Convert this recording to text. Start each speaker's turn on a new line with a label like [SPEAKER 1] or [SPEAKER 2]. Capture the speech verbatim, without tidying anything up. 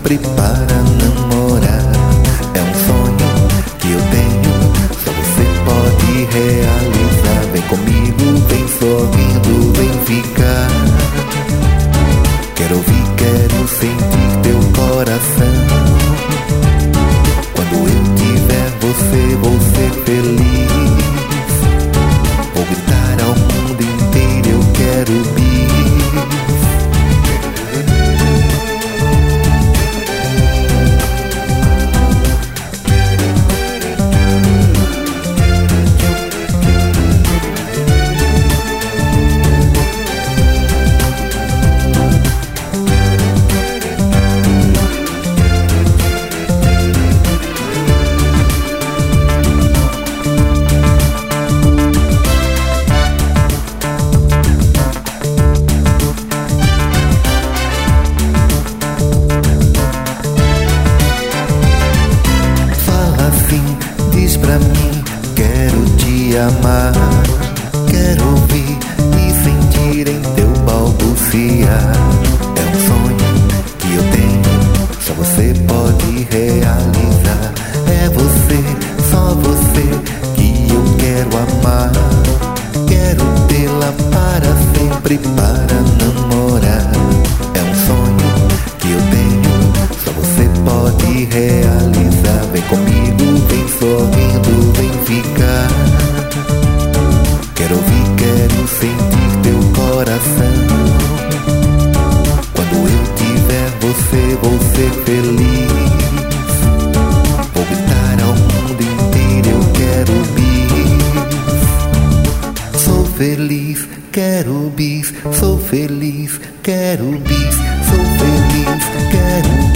[SPEAKER 1] sempre para namorar. É um sonho que eu tenho, só você pode realizar. Vem comigo, vem sorrindo, vem ficar. Quero ouvir, quero sentir teu coração. Quando eu tiver você, vou ser feliz. Vou gritar ao mundo inteiro, eu quero bis. Diz pra mim, quero te amar. Quero ouvir e sentir em teu balbuciar. É um sonho que eu tenho, só você pode realizar. É você, só você que eu quero amar. Quero tê-la para sempre, para namorar. É um sonho que eu tenho, só você pode realizar. Vem comigo, vem sorrindo, vem ficar. Quero ouvir, quero sentir teu coração. Quando eu tiver você, vou ser feliz. Vou gritar ao mundo inteiro, eu quero bis. Sou feliz, quero bis. Sou feliz, quero bis. Sou feliz, quero bis.